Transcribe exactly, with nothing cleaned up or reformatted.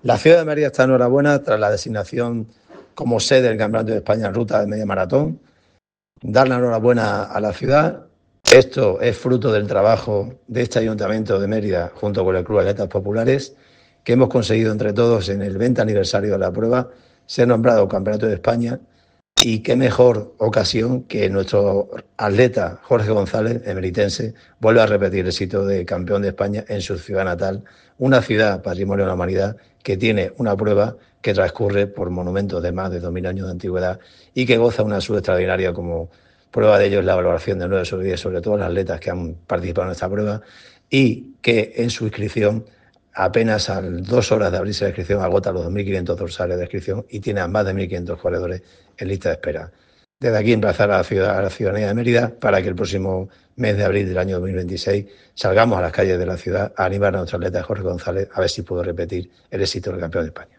La ciudad de Mérida está enhorabuena tras la designación como sede del Campeonato de España en ruta de media maratón. Dar la enhorabuena a la ciudad. Esto es fruto del trabajo de este Ayuntamiento de Mérida junto con el Club de Atletas Populares, que hemos conseguido entre todos en el veinte aniversario de la prueba ser nombrado Campeonato de España. Y qué mejor ocasión que nuestro atleta Jorge González, emeritense, vuelva a repetir el éxito de campeón de España en su ciudad natal, una ciudad patrimonio de la humanidad que tiene una prueba que transcurre por monumentos de más de dos mil años de antigüedad y que goza una salud extraordinaria. Como prueba de ello es la valoración de nueve sobre diez sobre todos los atletas que han participado en esta prueba, y que en su inscripción, apenas a dos horas de abrirse la inscripción, agota los dos mil quinientos dorsales de inscripción y tiene a más de mil quinientos corredores en lista de espera. Desde aquí emplazar a la, ciudad, a la ciudadanía de Mérida para que el próximo mes de abril del año dos mil veintiséis salgamos a las calles de la ciudad a animar a nuestro atleta Jorge González a ver si pudo repetir el éxito del campeón de España.